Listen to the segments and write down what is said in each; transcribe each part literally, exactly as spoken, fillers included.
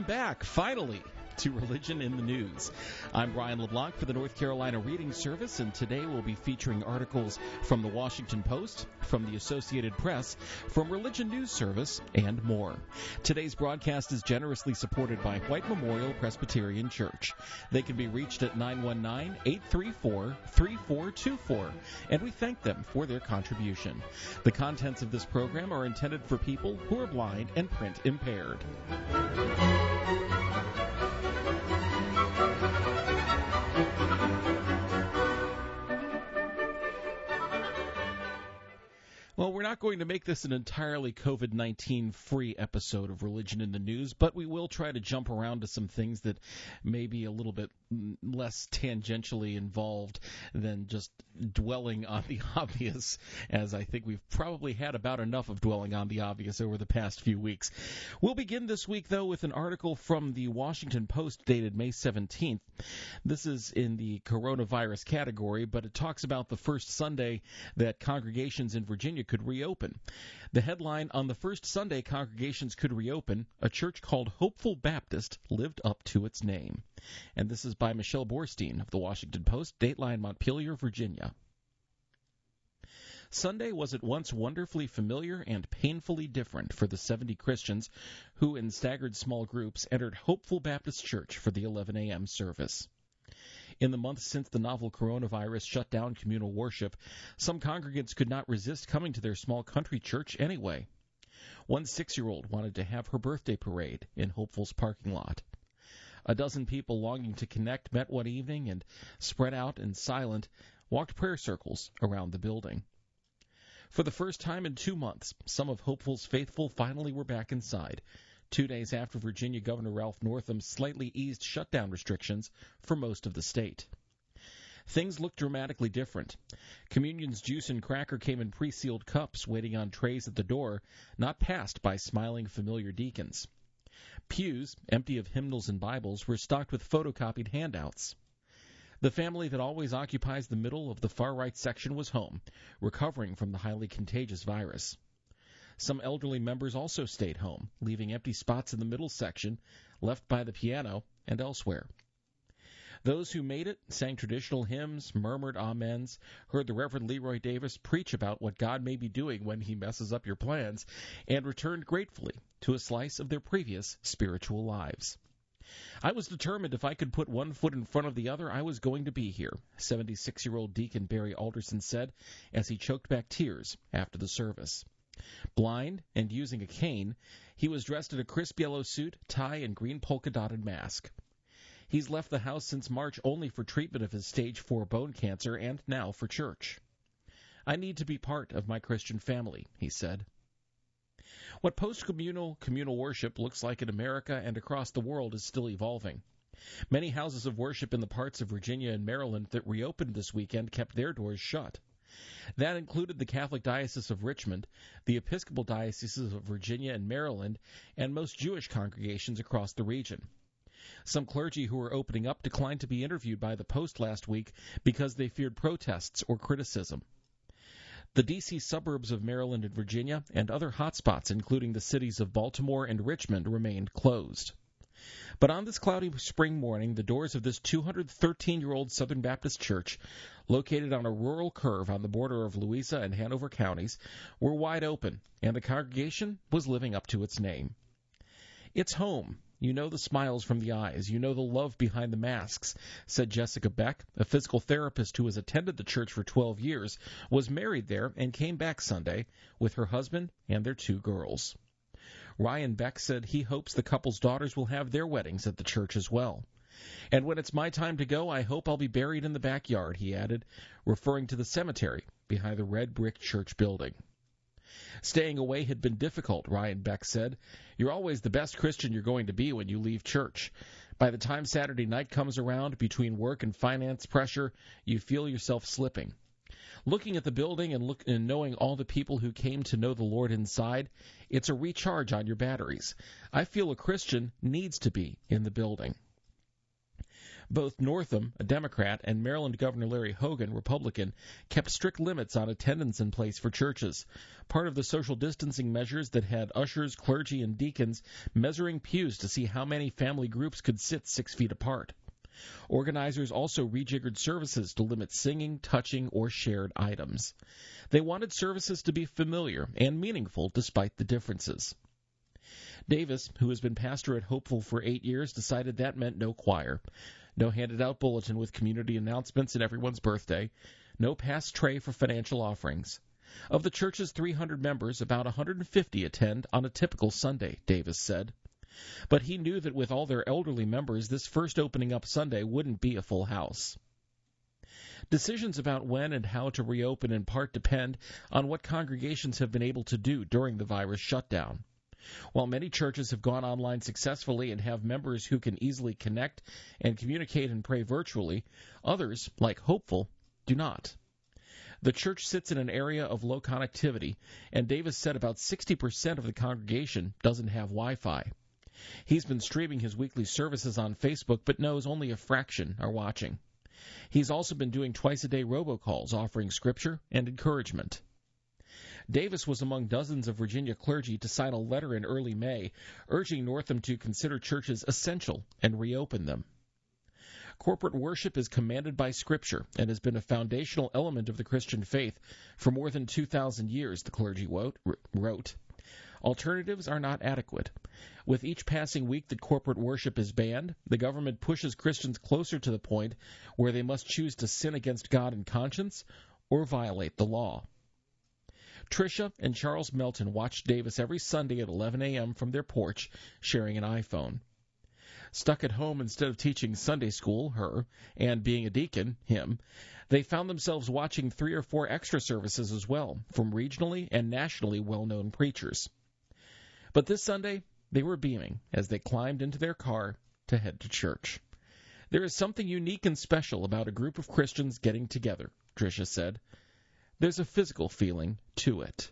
back, finally, to Religion in the News. I'm Brian LeBlanc for the North Carolina Reading Service, and today we'll be featuring articles from the Washington Post, from the Associated Press, from Religion News Service, and more. Today's broadcast is generously supported by White Memorial Presbyterian Church. They can be reached at nine one nine, eight three four, three four two four, and we thank them for their contribution. The contents of this program are intended for people who are blind and print impaired. Well, we're not going to make this an entirely COVID nineteen free episode of Religion in the News, but we will try to jump around to some things that may be a little bit less tangentially involved than just dwelling on the obvious, as I think we've probably had about enough of dwelling on the obvious over the past few weeks. We'll begin this week, though, with an article from the Washington Post dated May seventeenth. This is in the coronavirus category, but it talks about the first Sunday that congregations in Virginia could reopen. The headline, on the first Sunday congregations could reopen, a church called Hopeful Baptist lived up to its name. And this is by Michelle Borstein of the Washington Post, Dateline, Montpelier, Virginia. Sunday was at once wonderfully familiar and painfully different for the seventy Christians who, in staggered small groups, entered Hopeful Baptist Church for the eleven a.m. service. In the months since the novel coronavirus shut down communal worship, some congregants could not resist coming to their small country church anyway. One six-year-old wanted to have her birthday parade in Hopeful's parking lot. A dozen people longing to connect met one evening and, spread out and silent, walked prayer circles around the building. For the first time in two months, some of Hopeful's faithful finally were back inside, two days after Virginia Governor Ralph Northam slightly eased shutdown restrictions for most of the state. Things looked dramatically different. Communion's juice and cracker came in pre-sealed cups waiting on trays at the door, not passed by smiling familiar deacons. Pews, empty of hymnals and Bibles, were stocked with photocopied handouts. The family that always occupies the middle of the far-right section was home, recovering from the highly contagious virus. Some elderly members also stayed home, leaving empty spots in the middle section, left by the piano and elsewhere. Those who made it sang traditional hymns, murmured amens, heard the Reverend Leroy Davis preach about what God may be doing when he messes up your plans, and returned gratefully to a slice of their previous spiritual lives. I was determined if I could put one foot in front of the other, I was going to be here, seventy-six-year-old Deacon Barry Alderson said as he choked back tears after the service. Blind and using a cane, he was dressed in a crisp yellow suit, tie, and green polka-dotted mask. He's left the house since March only for treatment of his stage four bone cancer and now for church. I need to be part of my Christian family, he said. What post-communal communal worship looks like in America and across the world is still evolving. Many houses of worship in the parts of Virginia and Maryland that reopened this weekend kept their doors shut. That included the Catholic Diocese of Richmond, the Episcopal Dioceses of Virginia and Maryland, and most Jewish congregations across the region. Some clergy who were opening up declined to be interviewed by the Post last week because they feared protests or criticism. The D C suburbs of Maryland and Virginia and other hotspots, including the cities of Baltimore and Richmond, remained closed. But on this cloudy spring morning, the doors of this two hundred thirteen-year-old Southern Baptist church, located on a rural curve on the border of Louisa and Hanover counties, were wide open, and the congregation was living up to its name. It's home. You know the smiles from the eyes. You know the love behind the masks, said Jessica Beck, a physical therapist who has attended the church for twelve years, was married there, and came back Sunday with her husband and their two girls. Ryan Beck said he hopes the couple's daughters will have their weddings at the church as well. And when it's my time to go, I hope I'll be buried in the backyard, he added, referring to the cemetery behind the red brick church building. Staying away had been difficult, Ryan Beck said. You're always the best Christian you're going to be when you leave church. By the time Saturday night comes around, between work and finance pressure, you feel yourself slipping. Looking at the building and, look, and knowing all the people who came to know the Lord inside, it's a recharge on your batteries. I feel a Christian needs to be in the building. Both Northam, a Democrat, and Maryland Governor Larry Hogan, Republican, kept strict limits on attendance in place for churches, part of the social distancing measures that had ushers, clergy, and deacons measuring pews to see how many family groups could sit six feet apart. Organizers also rejiggered services to limit singing, touching, or shared items. They wanted services to be familiar and meaningful despite the differences. Davis, who has been pastor at Hopeful for eight years, decided that meant no choir, no handed-out bulletin with community announcements and everyone's birthday, no pass tray for financial offerings. Of the church's three hundred members, about one hundred fifty attend on a typical Sunday, Davis said. But he knew that with all their elderly members, this first opening up Sunday wouldn't be a full house. Decisions about when and how to reopen in part depend on what congregations have been able to do during the virus shutdown. While many churches have gone online successfully and have members who can easily connect and communicate and pray virtually, others, like Hopeful, do not. The church sits in an area of low connectivity, and Davis said about sixty percent of the congregation doesn't have Wi-Fi. He's been streaming his weekly services on Facebook, but knows only a fraction are watching. He's also been doing twice-a-day robocalls, offering scripture and encouragement. Davis was among dozens of Virginia clergy to sign a letter in early May urging Northam to consider churches essential and reopen them. Corporate worship is commanded by Scripture and has been a foundational element of the Christian faith for more than two thousand years, the clergy wrote. Alternatives are not adequate. With each passing week that corporate worship is banned, the government pushes Christians closer to the point where they must choose to sin against God in conscience or violate the law. Tricia and Charles Melton watched Davis every Sunday at eleven a.m. from their porch, sharing an iPhone. Stuck at home instead of teaching Sunday school, her, and being a deacon, him, they found themselves watching three or four extra services as well, from regionally and nationally well-known preachers. But this Sunday, they were beaming as they climbed into their car to head to church. There is something unique and special about a group of Christians getting together, Tricia said. There's a physical feeling to it.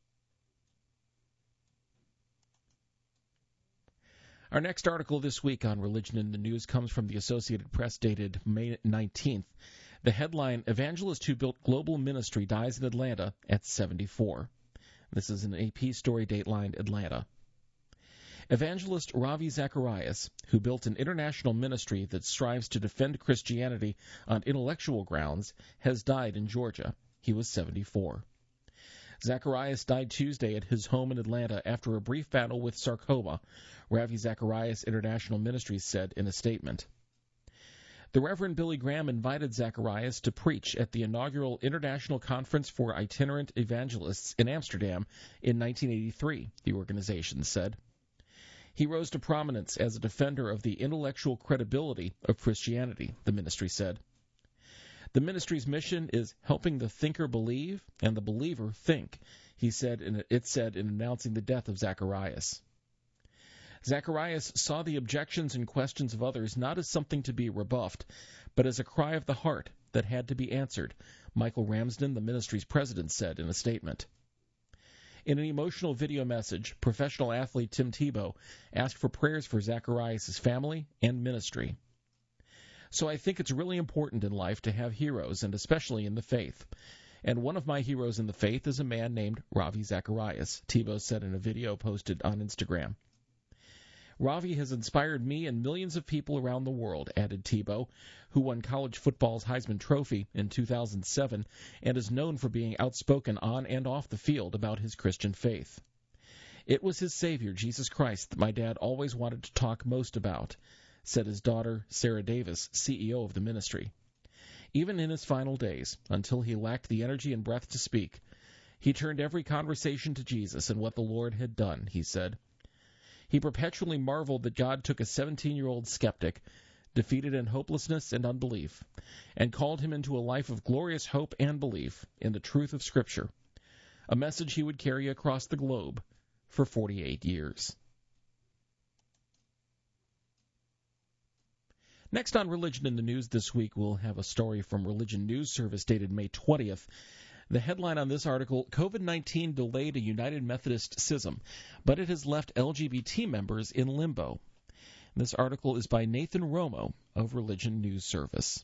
Our next article this week on Religion in the News comes from the Associated Press dated May nineteenth. The headline, Evangelist Who Built Global Ministry Dies in Atlanta at seventy-four. This is an A P story dateline Atlanta. Evangelist Ravi Zacharias, who built an international ministry that strives to defend Christianity on intellectual grounds, has died in Georgia. He was seventy-four. Zacharias died Tuesday at his home in Atlanta after a brief battle with sarcoma, Ravi Zacharias International Ministries said in a statement. The Reverend Billy Graham invited Zacharias to preach at the inaugural International Conference for Itinerant Evangelists in Amsterdam in nineteen eighty-three, the organization said. He rose to prominence as a defender of the intellectual credibility of Christianity, the ministry said. The ministry's mission is helping the thinker believe and the believer think, he said. In, it said in announcing the death of Zacharias. Zacharias saw the objections and questions of others not as something to be rebuffed, but as a cry of the heart that had to be answered, Michael Ramsden, the ministry's president, said in a statement. In an emotional video message, professional athlete Tim Tebow asked for prayers for Zacharias' family and ministry. So I think it's really important in life to have heroes, and especially in the faith. And one of my heroes in the faith is a man named Ravi Zacharias, Tebow said in a video posted on Instagram. Ravi has inspired me and millions of people around the world, added Tebow, who won college football's Heisman Trophy in two thousand seven and is known for being outspoken on and off the field about his Christian faith. It was his Savior, Jesus Christ, that my dad always wanted to talk most about, said his daughter, Sarah Davis, C E O of the ministry. Even in his final days, until he lacked the energy and breath to speak, he turned every conversation to Jesus and what the Lord had done, he said. He perpetually marveled that God took a seventeen-year-old skeptic, defeated in hopelessness and unbelief, and called him into a life of glorious hope and belief in the truth of Scripture, a message he would carry across the globe for forty-eight years. Next on Religion in the News this week, we'll have a story from Religion News Service dated May twentieth. The headline on this article, COVID nineteen delayed a United Methodist schism, but it has left L G B T members in limbo. This article is by Nathan Romo of Religion News Service.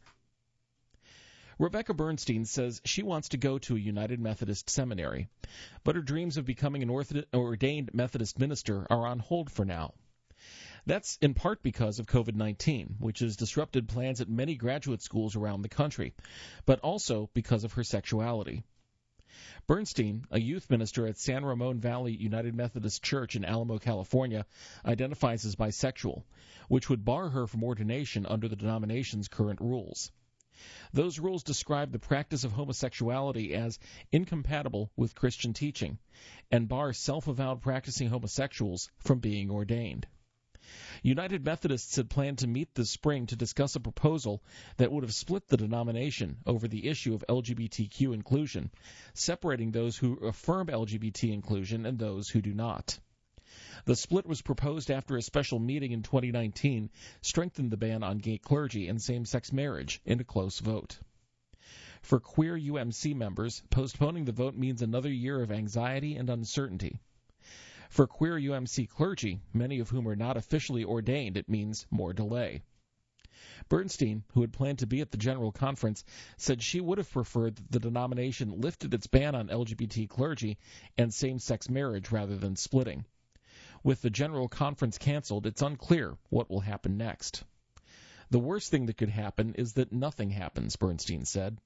Rebecca Bernstein says she wants to go to a United Methodist seminary, but her dreams of becoming an ordained Methodist minister are on hold for now. That's in part because of covid nineteen, which has disrupted plans at many graduate schools around the country, but also because of her sexuality. Bernstein, a youth minister at San Ramon Valley United Methodist Church in Alamo, California, identifies as bisexual, which would bar her from ordination under the denomination's current rules. Those rules describe the practice of homosexuality as incompatible with Christian teaching and bar self-avowed practicing homosexuals from being ordained. United Methodists had planned to meet this spring to discuss a proposal that would have split the denomination over the issue of L G B T Q inclusion, separating those who affirm L G B T inclusion and those who do not. The split was proposed after a special meeting in twenty nineteen strengthened the ban on gay clergy and same-sex marriage in a close vote. For queer U M C members, postponing the vote means another year of anxiety and uncertainty. For queer U M C clergy, many of whom are not officially ordained, it means more delay. Bernstein, who had planned to be at the General Conference, said she would have preferred that the denomination lifted its ban on L G B T clergy and same-sex marriage rather than splitting. With the General Conference canceled, it's unclear what will happen next. The worst thing that could happen is that nothing happens, Bernstein said.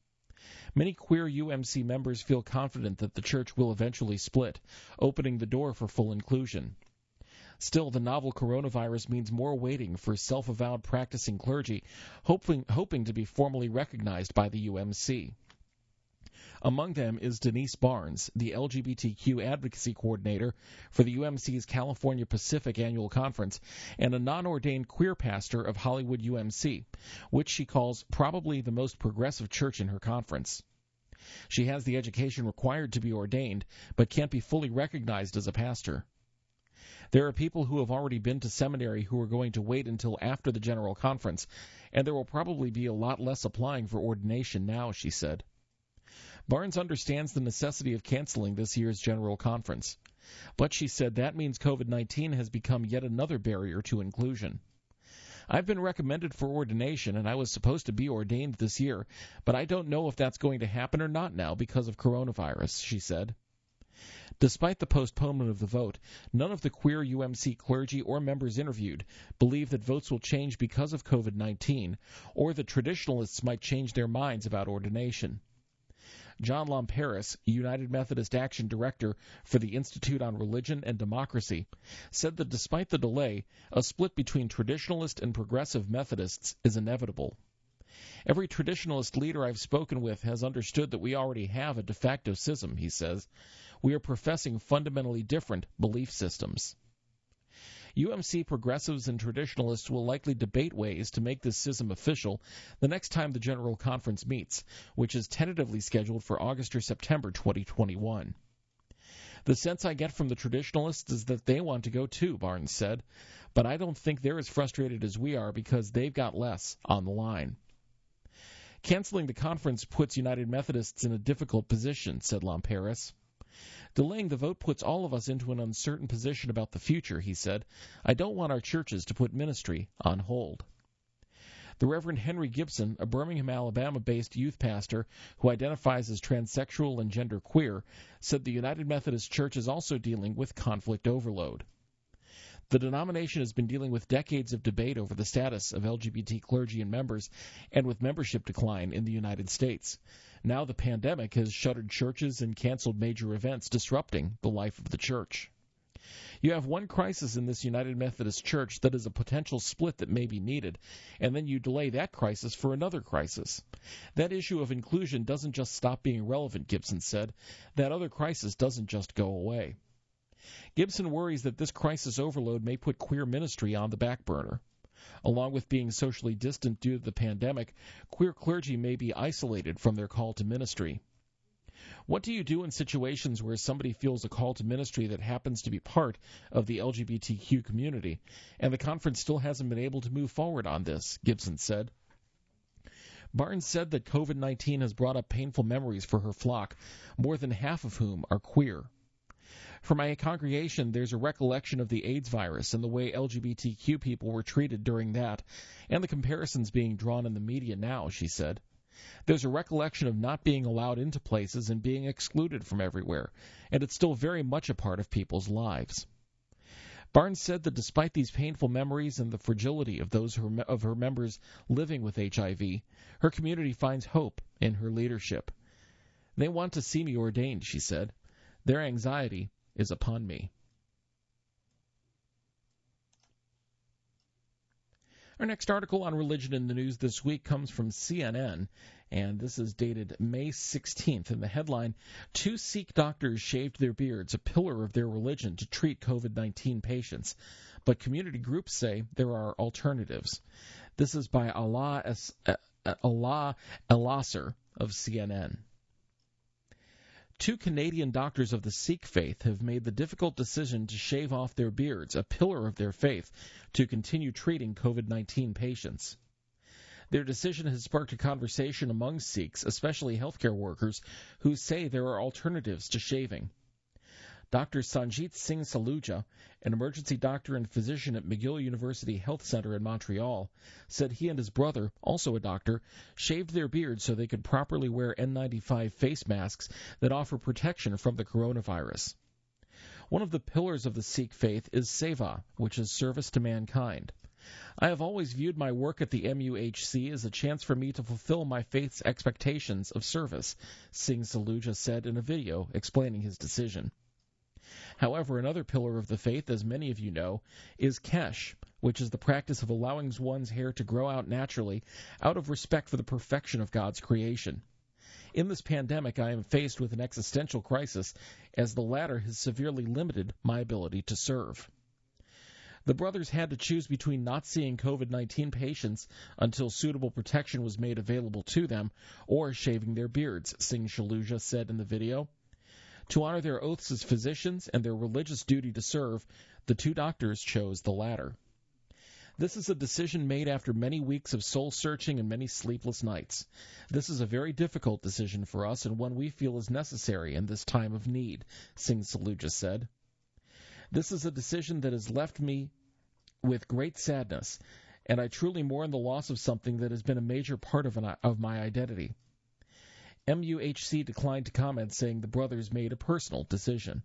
Many queer U M C members feel confident that the church will eventually split, opening the door for full inclusion. Still, the novel coronavirus means more waiting for self-avowed practicing clergy, hoping, hoping to be formally recognized by the U M C. Among them is Denise Barnes, the L G B T Q advocacy coordinator for the U M C's California Pacific Annual Conference and a non-ordained queer pastor of Hollywood U M C, which she calls probably the most progressive church in her conference. She has the education required to be ordained, but can't be fully recognized as a pastor. There are people who have already been to seminary who are going to wait until after the General Conference, and there will probably be a lot less applying for ordination now, she said. Barnes understands the necessity of canceling this year's General Conference, but she said that means covid nineteen has become yet another barrier to inclusion. I've been recommended for ordination, and I was supposed to be ordained this year, but I don't know if that's going to happen or not now because of coronavirus, she said. Despite the postponement of the vote, none of the queer U M C clergy or members interviewed believe that votes will change because of covid nineteen, or that traditionalists might change their minds about ordination. John Lamperis, United Methodist Action Director for the Institute on Religion and Democracy, said that despite the delay, a split between traditionalist and progressive Methodists is inevitable. Every traditionalist leader I've spoken with has understood that we already have a de facto schism, he says. We are professing fundamentally different belief systems. U M C progressives and traditionalists will likely debate ways to make this schism official the next time the General Conference meets, which is tentatively scheduled for August or September twenty twenty-one. The sense I get from the traditionalists is that they want to go too, Barnes said, but I don't think they're as frustrated as we are because they've got less on the line. Canceling the conference puts United Methodists in a difficult position, said Lamperis. Delaying the vote puts all of us into an uncertain position about the future, he said. I don't want our churches to put ministry on hold. The Reverend Henry Gibson, a Birmingham, Alabama-based youth pastor who identifies as transsexual and genderqueer, said the United Methodist Church is also dealing with conflict overload. The denomination has been dealing with decades of debate over the status of L G B T clergy and members and with membership decline in the United States. Now the pandemic has shuttered churches and canceled major events, disrupting the life of the church. You have one crisis in this United Methodist Church that is a potential split that may be needed, and then you delay that crisis for another crisis. That issue of inclusion doesn't just stop being relevant, Gibson said. That other crisis doesn't just go away. Gibson worries that this crisis overload may put queer ministry on the back burner. Along with being socially distant due to the pandemic, queer clergy may be isolated from their call to ministry. What do you do in situations where somebody feels a call to ministry that happens to be part of the L G B T Q community, and the conference still hasn't been able to move forward on this, Gibson said. Barnes said that covid nineteen has brought up painful memories for her flock, more than half of whom are queer. For my congregation, there's a recollection of the AIDS virus and the way L G B T Q people were treated during that, and the comparisons being drawn in the media now, she said. There's a recollection of not being allowed into places and being excluded from everywhere, and it's still very much a part of people's lives. Barnes said that despite these painful memories and the fragility of those of her members living with H I V, her community finds hope in her leadership. They want to see me ordained, she said. Their anxiety is upon me. Our next article on religion in the news this week comes from C N N, and this is dated May sixteenth. In the headline, two Sikh doctors shaved their beards, a pillar of their religion, to treat COVID nineteen patients. But community groups say there are alternatives. This is by Allah, es- uh, Allah Elasser of C N N. Two Canadian doctors of the Sikh faith have made the difficult decision to shave off their beards, a pillar of their faith, to continue treating COVID nineteen patients. Their decision has sparked a conversation among Sikhs, especially healthcare workers, who say there are alternatives to shaving. Doctor Sanjit Singh Saluja, an emergency doctor and physician at McGill University Health Center in Montreal, said he and his brother, also a doctor, shaved their beards so they could properly wear N ninety-five face masks that offer protection from the coronavirus. One of the pillars of the Sikh faith is seva, which is service to mankind. I have always viewed my work at the M U H C as a chance for me to fulfill my faith's expectations of service, Singh Saluja said in a video explaining his decision. However, another pillar of the faith, as many of you know, is kesh, which is the practice of allowing one's hair to grow out naturally out of respect for the perfection of God's creation. In this pandemic, I am faced with an existential crisis, as the latter has severely limited my ability to serve. The brothers had to choose between not seeing COVID nineteen patients until suitable protection was made available to them, or shaving their beards, Singh Saluja said in the video. To honor their oaths as physicians and their religious duty to serve, the two doctors chose the latter. This is a decision made after many weeks of soul-searching and many sleepless nights. This is a very difficult decision for us and one we feel is necessary in this time of need, Singh Saluja said. This is a decision that has left me with great sadness, and I truly mourn the loss of something that has been a major part of, an, of my identity. M U H C declined to comment, saying the brothers made a personal decision.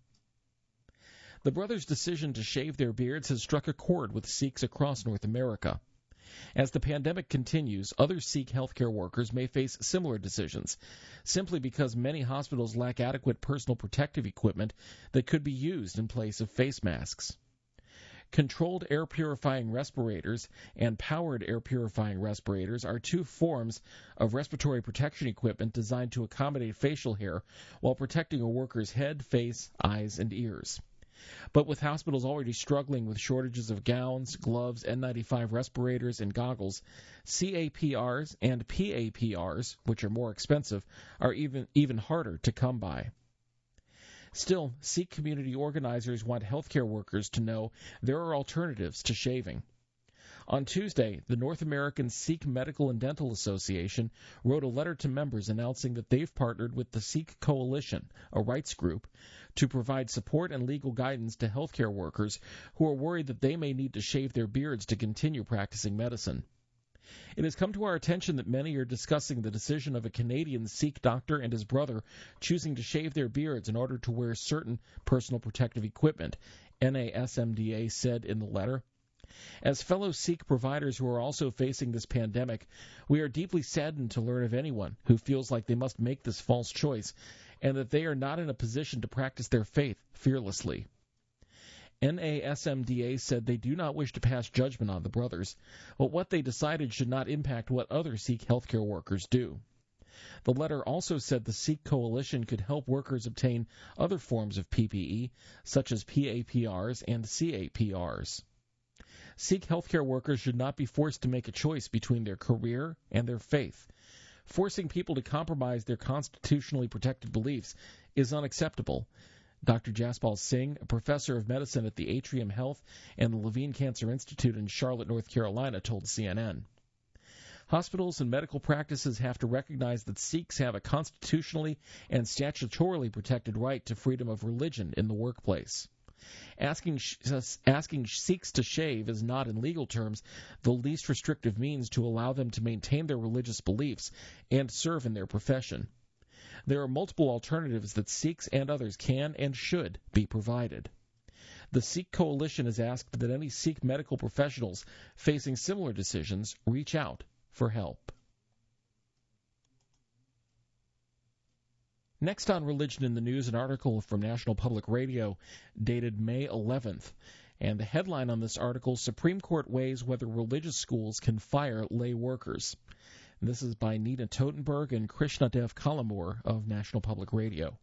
The brothers' decision to shave their beards has struck a chord with Sikhs across North America. As the pandemic continues, other Sikh healthcare workers may face similar decisions, simply because many hospitals lack adequate personal protective equipment that could be used in place of face masks. Controlled air purifying respirators and powered air purifying respirators are two forms of respiratory protection equipment designed to accommodate facial hair while protecting a worker's head, face, eyes, and ears. But with hospitals already struggling with shortages of gowns, gloves, N ninety-five respirators, and goggles, C A P Rs and P A P Rs, which are more expensive, are even, even harder to come by. Still, Sikh community organizers want healthcare workers to know there are alternatives to shaving. On Tuesday, the North American Sikh Medical and Dental Association wrote a letter to members announcing that they've partnered with the Sikh Coalition, a rights group, to provide support and legal guidance to healthcare workers who are worried that they may need to shave their beards to continue practicing medicine. It has come to our attention that many are discussing the decision of a Canadian Sikh doctor and his brother choosing to shave their beards in order to wear certain personal protective equipment, N A S M D A said in the letter. As fellow Sikh providers who are also facing this pandemic, we are deeply saddened to learn of anyone who feels like they must make this false choice and that they are not in a position to practice their faith fearlessly. N A S M D A said they do not wish to pass judgment on the brothers, but what they decided should not impact what other Sikh healthcare workers do. The letter also said the Sikh Coalition could help workers obtain other forms of P P E, such as P A P Rs and C A P Rs. Sikh healthcare workers should not be forced to make a choice between their career and their faith. Forcing people to compromise their constitutionally protected beliefs is unacceptable. Doctor Jaspal Singh, a professor of medicine at the Atrium Health and the Levine Cancer Institute in Charlotte, North Carolina, told C N N. Hospitals and medical practices have to recognize that Sikhs have a constitutionally and statutorily protected right to freedom of religion in the workplace. Asking, asking Sikhs to shave is not, in legal terms, the least restrictive means to allow them to maintain their religious beliefs and serve in their profession. There are multiple alternatives that Sikhs and others can and should be provided. The Sikh Coalition has asked that any Sikh medical professionals facing similar decisions reach out for help. Next on Religion in the News, an article from National Public Radio dated May eleventh. And the headline on this article, Supreme Court weighs whether religious schools can fire lay workers. And this is by Nina Totenberg and Krishnadev Kalamur of National Public Radio.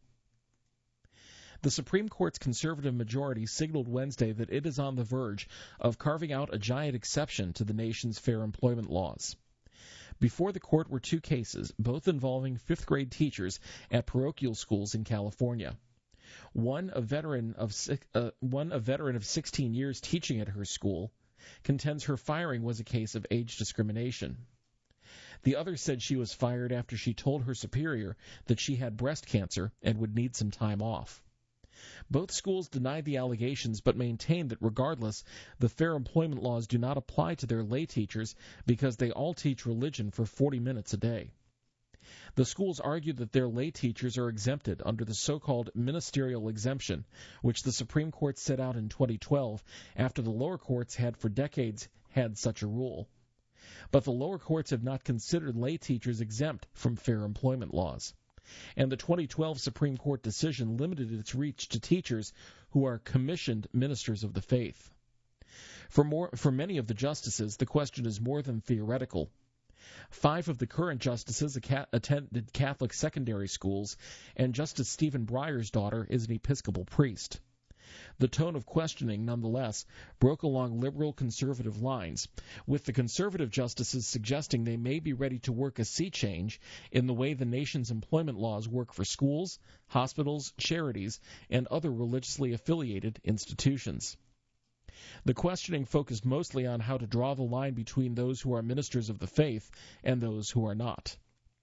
The Supreme Court's conservative majority signaled Wednesday that it is on the verge of carving out a giant exception to the nation's fair employment laws. Before the court were two cases, both involving fifth-grade teachers at parochial schools in California. One, a veteran of uh, one, a veteran of sixteen years teaching at her school, contends her firing was a case of age discrimination. The other said she was fired after she told her superior that she had breast cancer and would need some time off. Both schools denied the allegations but maintained that regardless, the fair employment laws do not apply to their lay teachers because they all teach religion for forty minutes a day. The schools argued that their lay teachers are exempted under the so-called ministerial exemption, which the Supreme Court set out in twenty twelve after the lower courts had for decades had such a rule. But the lower courts have not considered lay teachers exempt from fair employment laws. And the twenty twelve Supreme Court decision limited its reach to teachers who are commissioned ministers of the faith. For more, for many of the justices, the question is more than theoretical. Five of the current justices attended Catholic secondary schools, and Justice Stephen Breyer's daughter is an Episcopal priest. The tone of questioning, nonetheless, broke along liberal-conservative lines, with the conservative justices suggesting they may be ready to work a sea change in the way the nation's employment laws work for schools, hospitals, charities, and other religiously affiliated institutions. The questioning focused mostly on how to draw the line between those who are ministers of the faith and those who are not.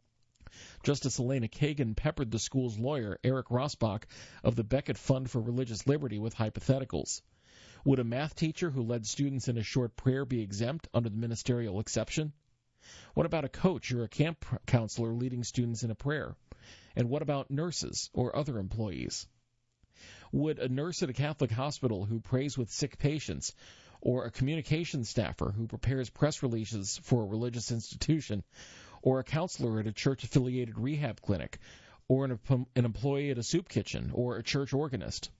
Justice Elena Kagan peppered the school's lawyer, Eric Rosbach, of the Becket Fund for Religious Liberty with hypotheticals. Would a math teacher who led students in a short prayer be exempt under the ministerial exception? What about a coach or a camp counselor leading students in a prayer? And what about nurses or other employees? Would a nurse at a Catholic hospital who prays with sick patients, or a communications staffer who prepares press releases for a religious institution, or a counselor at a church-affiliated rehab clinic, or an, an employee at a soup kitchen, or a church organist?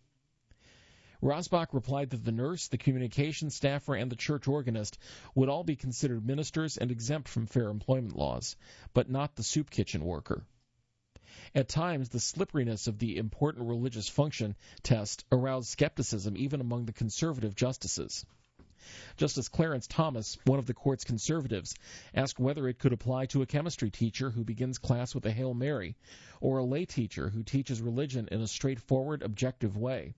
Rosbach replied that the nurse, the communications staffer, and the church organist would all be considered ministers and exempt from fair employment laws, but not the soup kitchen worker. At times, the slipperiness of the important religious function test aroused skepticism even among the conservative justices. Justice Clarence Thomas, one of the court's conservatives, asked whether it could apply to a chemistry teacher who begins class with a Hail Mary, or a lay teacher who teaches religion in a straightforward, objective way.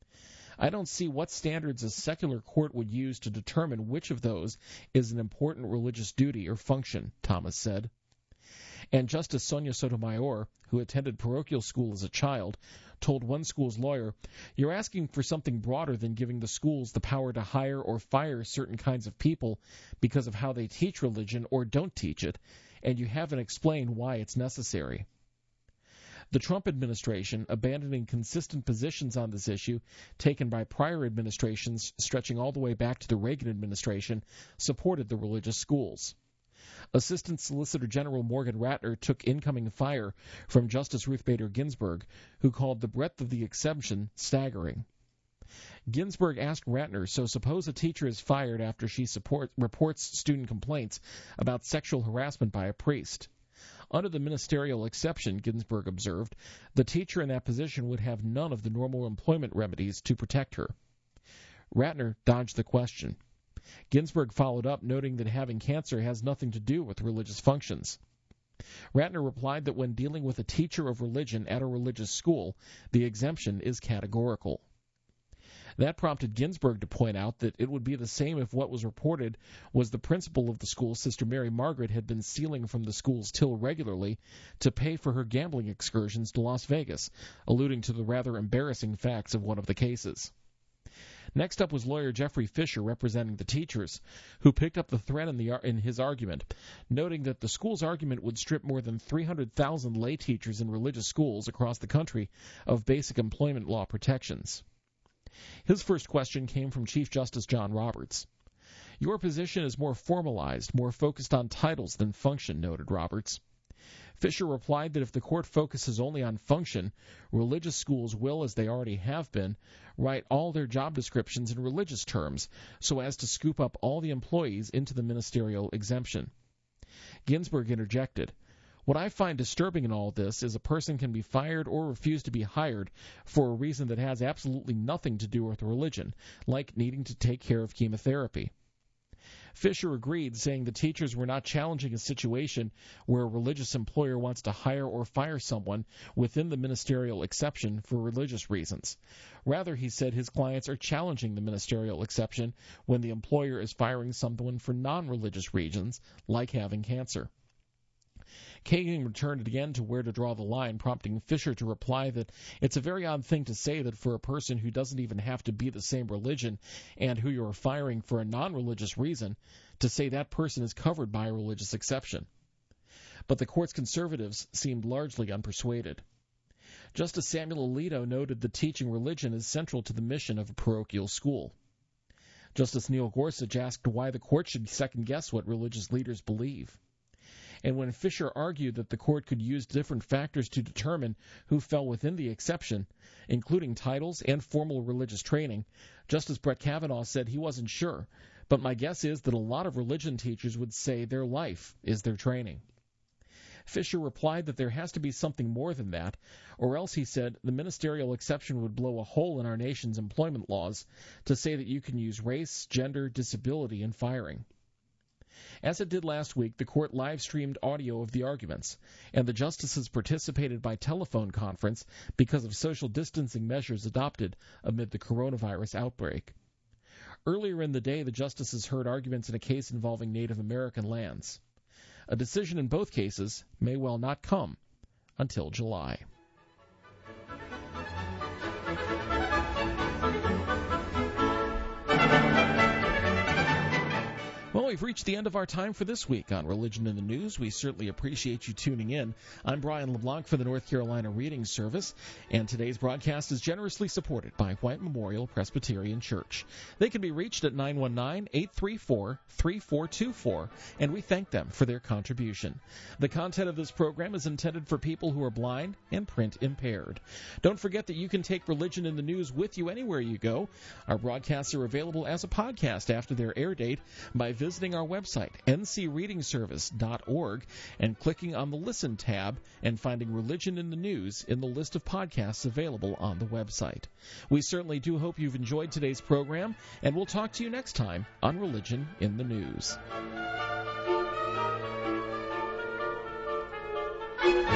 I don't see what standards a secular court would use to determine which of those is an important religious duty or function, Thomas said. And Justice Sonia Sotomayor, who attended parochial school as a child, told one school's lawyer, "You're asking for something broader than giving the schools the power to hire or fire certain kinds of people because of how they teach religion or don't teach it, and you haven't explained why it's necessary." The Trump administration, abandoning consistent positions on this issue taken by prior administrations stretching all the way back to the Reagan administration, supported the religious schools. Assistant Solicitor General Morgan Ratner took incoming fire from Justice Ruth Bader Ginsburg, who called the breadth of the exception staggering. Ginsburg asked Ratner, so suppose a teacher is fired after she support, reports student complaints about sexual harassment by a priest. Under the ministerial exception, Ginsburg observed, the teacher in that position would have none of the normal employment remedies to protect her. Ratner dodged the question. Ginsburg followed up, noting that having cancer has nothing to do with religious functions. Ratner replied that when dealing with a teacher of religion at a religious school, the exemption is categorical. That prompted Ginsburg to point out that it would be the same if what was reported was the principal of the school, Sister Mary Margaret, had been stealing from the school's till regularly to pay for her gambling excursions to Las Vegas, alluding to the rather embarrassing facts of one of the cases. Next up was lawyer Jeffrey Fisher, representing the teachers, who picked up the thread in, the, in his argument, noting that the school's argument would strip more than three hundred thousand lay teachers in religious schools across the country of basic employment law protections. His first question came from Chief Justice John Roberts. Your position is more formalized, more focused on titles than function, noted Roberts. Fisher replied that if the court focuses only on function, religious schools will, as they already have been, write all their job descriptions in religious terms so as to scoop up all the employees into the ministerial exemption. Ginsburg interjected, "What I find disturbing in all this is a person can be fired or refuse to be hired for a reason that has absolutely nothing to do with religion, like needing to take care of chemotherapy." Fisher agreed, saying the teachers were not challenging a situation where a religious employer wants to hire or fire someone within the ministerial exception for religious reasons. Rather, he said his clients are challenging the ministerial exception when the employer is firing someone for non-religious reasons, like having cancer. Kagan returned again to where to draw the line, prompting Fisher to reply that it's a very odd thing to say that for a person who doesn't even have to be the same religion and who you are firing for a non-religious reason, to say that person is covered by a religious exception. But the court's conservatives seemed largely unpersuaded. Justice Samuel Alito noted that teaching religion is central to the mission of a parochial school. Justice Neil Gorsuch asked why the court should second-guess what religious leaders believe. And when Fisher argued that the court could use different factors to determine who fell within the exception, including titles and formal religious training, Justice Brett Kavanaugh said he wasn't sure, but my guess is that a lot of religion teachers would say their life is their training. Fisher replied that there has to be something more than that, or else, he said, the ministerial exception would blow a hole in our nation's employment laws to say that you can use race, gender, disability in firing. As it did last week, the court live-streamed audio of the arguments, and the justices participated by telephone conference because of social distancing measures adopted amid the coronavirus outbreak. Earlier in the day, the justices heard arguments in a case involving Native American lands. A decision in both cases may well not come until July. Well, we've reached the end of our time for this week on Religion in the News. We certainly appreciate you tuning in. I'm Brian LeBlanc for the North Carolina Reading Service, and today's broadcast is generously supported by White Memorial Presbyterian Church. They can be reached at nine one nine, eight three four, three four two four, and we thank them for their contribution. The content of this program is intended for people who are blind and print impaired. Don't forget that you can take Religion in the News with you anywhere you go. Our broadcasts are available as a podcast after their air date by visiting visiting our website, n c reading service dot org, and clicking on the Listen tab and finding Religion in the News in the list of podcasts available on the website. We certainly do hope you've enjoyed today's program, and we'll talk to you next time on Religion in the News.